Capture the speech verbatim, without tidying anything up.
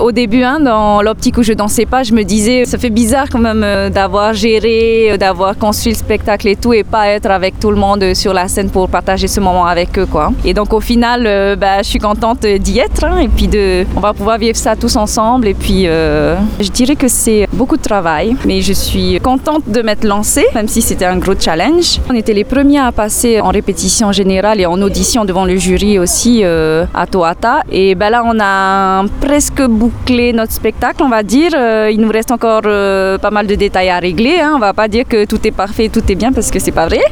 Au début, hein, dans l'optique où je dansais pas, je me disais, ça fait bizarre quand même euh, d'avoir géré, euh, d'avoir construit le spectacle et tout, et pas être avec tout le monde euh, sur la scène pour partager ce moment avec eux, quoi. Et donc au final, euh, bah, je suis contente d'y être, hein, et puis de, on va pouvoir vivre ça tous ensemble. Et puis, euh, je dirais que c'est beaucoup de travail, mais je suis contente de m'être lancée, même si c'était un gros challenge. On était les premiers à passer en répétition générale et en audition devant le jury aussi euh, à Toata. Et ben là, on a presque bouclé notre spectacle, on va dire. Euh, il nous reste encore euh, pas mal de détails à régler. Hein. On va pas dire que tout est parfait, tout est bien, parce que c'est pas vrai.